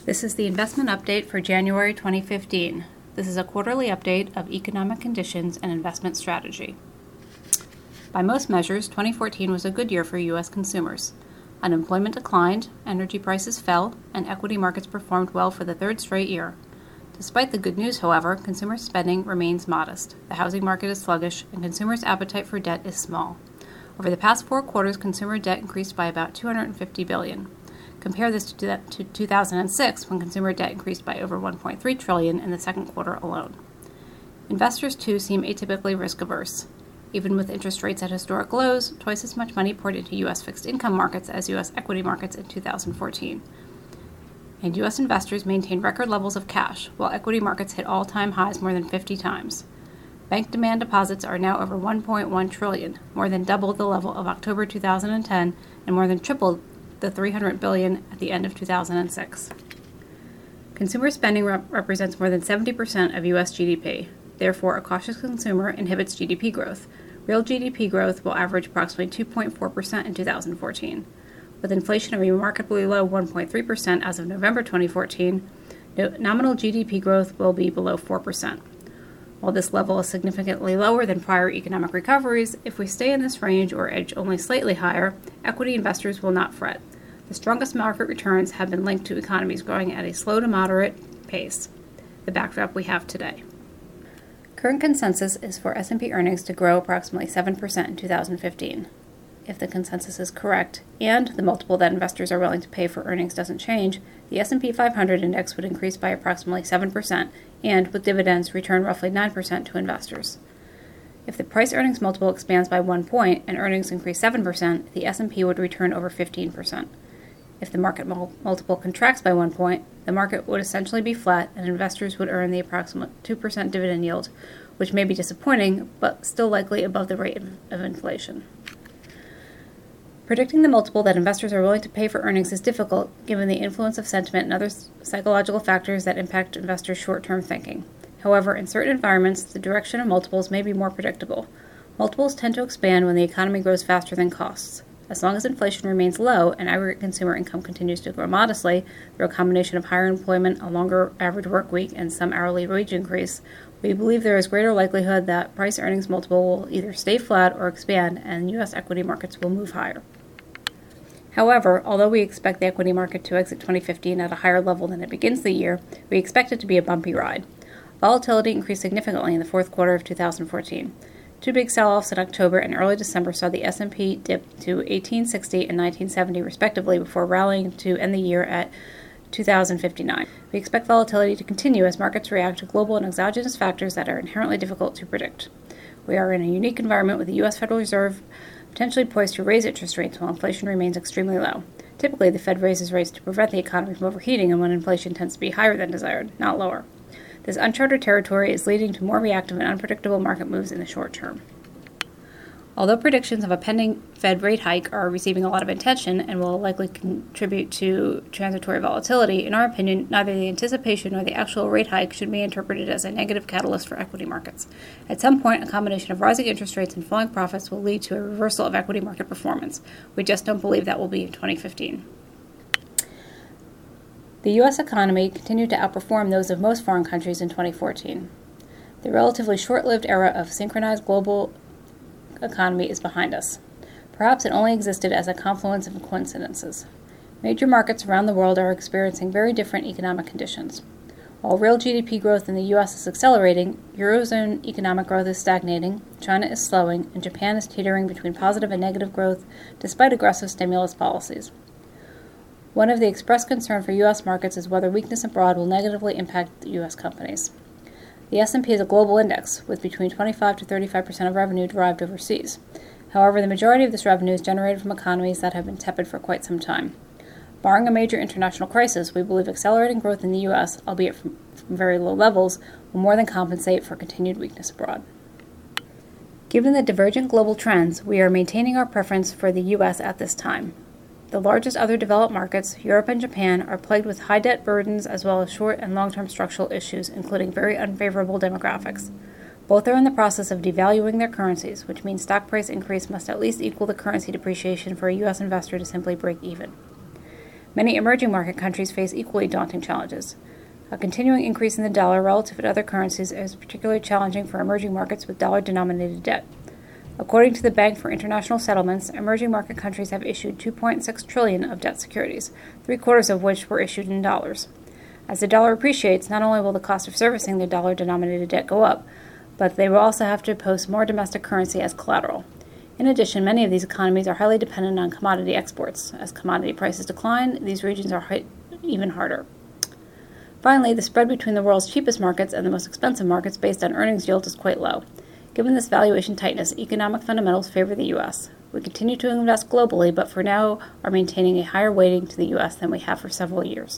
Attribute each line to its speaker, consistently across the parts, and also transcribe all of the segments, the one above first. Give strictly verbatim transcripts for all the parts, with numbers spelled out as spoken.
Speaker 1: This is the investment update for January twenty fifteen. This is a quarterly update of economic conditions and investment strategy. By most measures, twenty fourteen was a good year for U S consumers. Unemployment declined, energy prices fell, and equity markets performed well for the third straight year. Despite the good news, however, consumer spending remains modest. The housing market is sluggish, and consumers' appetite for debt is small. Over the past four quarters, consumer debt increased by about two hundred fifty billion dollars. Compare this to two thousand six, when consumer debt increased by over one point three trillion dollars in the second quarter alone. Investors, too, seem atypically risk-averse. Even with interest rates at historic lows, twice as much money poured into U S fixed income markets as U S equity markets in two thousand fourteen. And U S investors maintained record levels of cash, while equity markets hit all-time highs more than fifty times. Bank demand deposits are now over one point one trillion dollars, more than double the level of October two thousand ten and more than triple the three hundred billion dollars at the end of two thousand six. Consumer spending rep- represents more than seventy percent of U S G D P. Therefore, a cautious consumer inhibits G D P growth. Real G D P growth will average approximately two point four percent in two thousand fourteen. With inflation at a remarkably low one point three percent as of November twenty fourteen, no- nominal G D P growth will be below four percent. While this level is significantly lower than prior economic recoveries, if we stay in this range or edge only slightly higher, equity investors will not fret. The strongest market returns have been linked to economies growing at a slow to moderate pace, the backdrop we have today. Current consensus is for S and P earnings to grow approximately seven percent in two thousand fifteen. If the consensus is correct, and the multiple that investors are willing to pay for earnings doesn't change, the S and P five hundred index would increase by approximately seven percent, and, with dividends, return roughly nine percent to investors. If the price-earnings multiple expands by one point and earnings increase seven percent, the S and P would return over fifteen percent. If the market mul- multiple contracts by one point, the market would essentially be flat and investors would earn the approximate two percent dividend yield, which may be disappointing, but still likely above the rate of, of inflation. Predicting the multiple that investors are willing to pay for earnings is difficult, given the influence of sentiment and other psychological factors that impact investors' short-term thinking. However, in certain environments, the direction of multiples may be more predictable. Multiples tend to expand when the economy grows faster than costs. As long as inflation remains low and aggregate consumer income continues to grow modestly through a combination of higher employment, a longer average work week, and some hourly wage increase, we believe there is greater likelihood that price-earnings multiple will either stay flat or expand, and U S equity markets will move higher. However, although we expect the equity market to exit twenty fifteen at a higher level than it begins the year, we expect it to be a bumpy ride. Volatility increased significantly in the fourth quarter of two thousand fourteen. Two big sell-offs in October and early December saw the S and P dip to eighteen sixty and nineteen seventy respectively before rallying to end the year at two thousand fifty-nine. We expect volatility to continue as markets react to global and exogenous factors that are inherently difficult to predict. We are in a unique environment with the U S Federal Reserve potentially poised to raise interest rates while inflation remains extremely low. Typically, the Fed raises rates to prevent the economy from overheating and when inflation tends to be higher than desired, not lower. This uncharted territory is leading to more reactive and unpredictable market moves in the short term. Although predictions of a pending Fed rate hike are receiving a lot of attention and will likely contribute to transitory volatility, in our opinion, neither the anticipation nor the actual rate hike should be interpreted as a negative catalyst for equity markets. At some point, a combination of rising interest rates and falling profits will lead to a reversal of equity market performance. We just don't believe that will be in twenty fifteen. The U S economy continued to outperform those of most foreign countries in twenty fourteen. The relatively short-lived era of synchronized global economy is behind us. Perhaps it only existed as a confluence of coincidences. Major markets around the world are experiencing very different economic conditions. While real G D P growth in the U S is accelerating, Eurozone economic growth is stagnating, China is slowing, and Japan is teetering between positive and negative growth despite aggressive stimulus policies. One of the expressed concern for U S markets is whether weakness abroad will negatively impact U S companies. The S and P is a global index, with between twenty-five to thirty-five percent of revenue derived overseas. However, the majority of this revenue is generated from economies that have been tepid for quite some time. Barring a major international crisis, we believe accelerating growth in the U S, albeit from, from very low levels, will more than compensate for continued weakness abroad. Given the divergent global trends, we are maintaining our preference for the U S at this time. The largest other developed markets, Europe and Japan, are plagued with high debt burdens as well as short and long-term structural issues, including very unfavorable demographics. Both are in the process of devaluing their currencies, which means stock price increase must at least equal the currency depreciation for a U S investor to simply break even. Many emerging market countries face equally daunting challenges. A continuing increase in the dollar relative to other currencies is particularly challenging for emerging markets with dollar-denominated debt. According to the Bank for International Settlements, emerging market countries have issued two point six trillion dollars of debt securities, three-quarters of which were issued in dollars. As the dollar appreciates, not only will the cost of servicing the dollar-denominated debt go up, but they will also have to post more domestic currency as collateral. In addition, many of these economies are highly dependent on commodity exports. As commodity prices decline, these regions are hit even harder. Finally, the spread between the world's cheapest markets and the most expensive markets based on earnings yield is quite low. Given this valuation tightness, economic fundamentals favor the U S. We continue to invest globally, but for now are maintaining a higher weighting to the U S than we have for several years.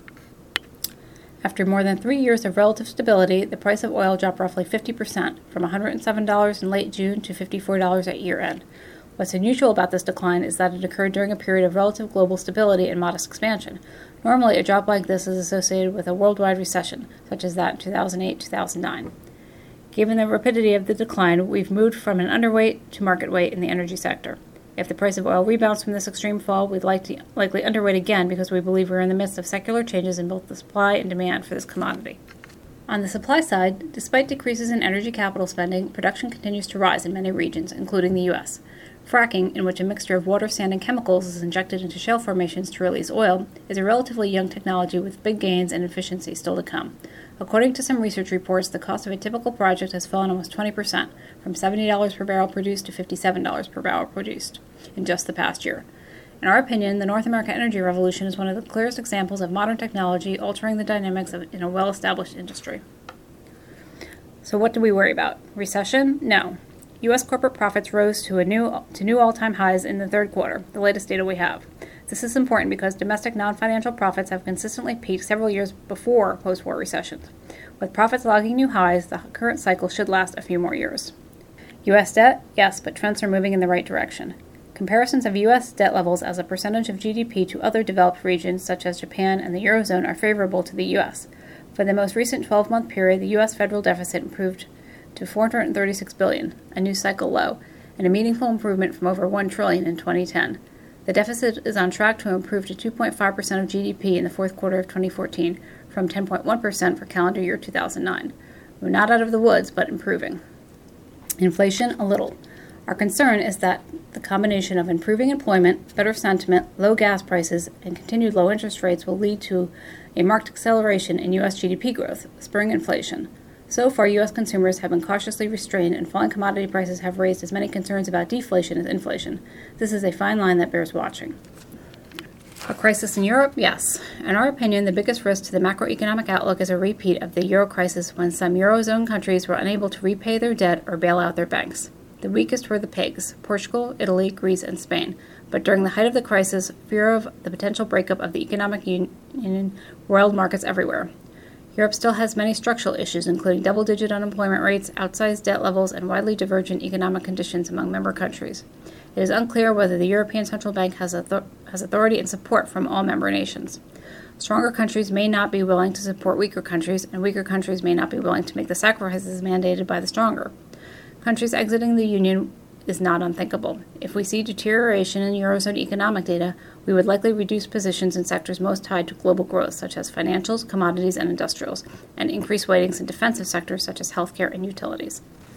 Speaker 1: After more than three years of relative stability, the price of oil dropped roughly fifty percent, from one hundred seven dollars in late June to fifty-four dollars at year-end. What's unusual about this decline is that it occurred during a period of relative global stability and modest expansion. Normally, a drop like this is associated with a worldwide recession, such as that in two thousand eight to two thousand nine. Given the rapidity of the decline, we've moved from an underweight to market weight in the energy sector. If the price of oil rebounds from this extreme fall, we'd like to likely underweight again because we believe we're in the midst of secular changes in both the supply and demand for this commodity. On the supply side, despite decreases in energy capital spending, production continues to rise in many regions, including the U S. Fracking, in which a mixture of water, sand, and chemicals is injected into shale formations to release oil, is a relatively young technology with big gains and efficiency still to come. According to some research reports, the cost of a typical project has fallen almost twenty percent, from seventy dollars per barrel produced to fifty-seven dollars per barrel produced, in just the past year. In our opinion, the North American energy revolution is one of the clearest examples of modern technology altering the dynamics of, in a well-established industry. So what do we worry about? Recession? No. U S corporate profits rose to a new to new all-time highs in the third quarter, the latest data we have. This is important because domestic non-financial profits have consistently peaked several years before post-war recessions. With profits logging new highs, the current cycle should last a few more years. U S debt? Yes, but trends are moving in the right direction. Comparisons of U S debt levels as a percentage of G D P to other developed regions such as Japan and the Eurozone are favorable to the U S. For the most recent twelve-month period, the U S federal deficit improved to four hundred thirty-six billion dollars, a new cycle low, and a meaningful improvement from over one trillion dollars in twenty ten. The deficit is on track to improve to two point five percent of G D P in the fourth quarter of twenty fourteen, from ten point one percent for calendar year two thousand nine. We're not out of the woods, but improving. Inflation, a little. Our concern is that the combination of improving employment, better sentiment, low gas prices, and continued low interest rates will lead to a marked acceleration in U S G D P growth, spurring inflation. So far, U S consumers have been cautiously restrained, and falling commodity prices have raised as many concerns about deflation as inflation. This is a fine line that bears watching. A crisis in Europe? Yes. In our opinion, the biggest risk to the macroeconomic outlook is a repeat of the Euro crisis when some Eurozone countries were unable to repay their debt or bail out their banks. The weakest were the pigs, Portugal, Italy, Greece, and Spain. But during the height of the crisis, fear of the potential breakup of the economic union roiled markets everywhere. Europe still has many structural issues, including double-digit unemployment rates, outsized debt levels, and widely divergent economic conditions among member countries. It is unclear whether the European Central Bank has, author- has authority and support from all member nations. Stronger countries may not be willing to support weaker countries, and weaker countries may not be willing to make the sacrifices mandated by the stronger. Countries exiting the Union is not unthinkable. If we see deterioration in Eurozone economic data, we would likely reduce positions in sectors most tied to global growth, such as financials, commodities, and industrials, and increase weightings in defensive sectors such as healthcare and utilities.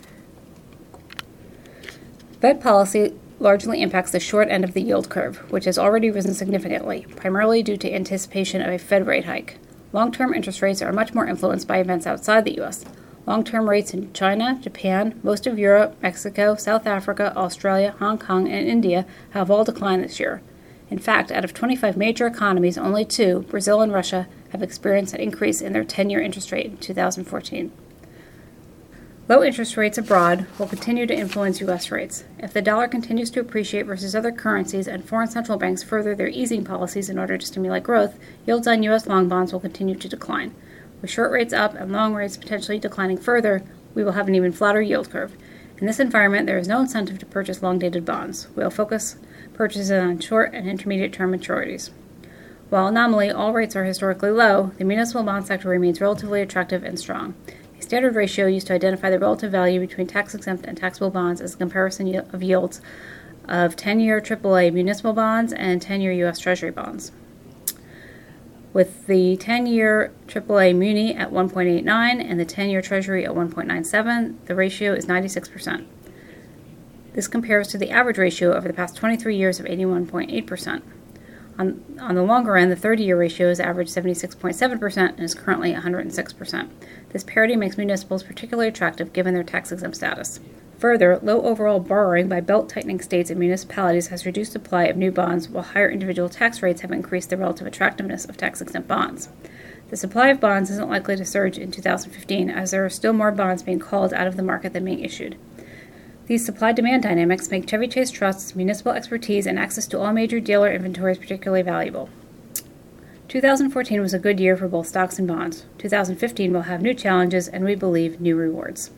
Speaker 1: Fed policy largely impacts the short end of the yield curve, which has already risen significantly, primarily due to anticipation of a Fed rate hike. Long-term interest rates are much more influenced by events outside the U S. Long-term rates in China, Japan, most of Europe, Mexico, South Africa, Australia, Hong Kong, and India have all declined this year. In fact, out of twenty-five major economies, only two, Brazil and Russia, have experienced an increase in their ten-year interest rate in two thousand fourteen. Low interest rates abroad will continue to influence U S rates. If the dollar continues to appreciate versus other currencies and foreign central banks further their easing policies in order to stimulate growth, yields on U S long bonds will continue to decline. With short rates up and long rates potentially declining further, we will have an even flatter yield curve. In this environment, there is no incentive to purchase long-dated bonds. We will focus purchases on short and intermediate-term maturities. While nominally all rates are historically low, the municipal bond sector remains relatively attractive and strong. A standard ratio used to identify the relative value between tax-exempt and taxable bonds is a comparison of yields of ten-year triple A municipal bonds and ten-year U S Treasury bonds. With the ten-year triple A Muni at one point eight nine and the ten-year Treasury at one point nine seven, the ratio is ninety-six percent. This compares to the average ratio over the past twenty-three years of eighty-one point eight percent. On, on the longer end, the thirty-year ratio has averaged seventy-six point seven percent and is currently one hundred six percent. This parity makes municipals particularly attractive given their tax-exempt status. Further, low overall borrowing by belt-tightening states and municipalities has reduced supply of new bonds, while higher individual tax rates have increased the relative attractiveness of tax-exempt bonds. The supply of bonds isn't likely to surge in two thousand fifteen, as there are still more bonds being called out of the market than being issued. These supply-demand dynamics make Chevy Chase Trust's municipal expertise and access to all major dealer inventories particularly valuable. two thousand fourteen was a good year for both stocks and bonds. two thousand fifteen will have new challenges and, we believe, new rewards.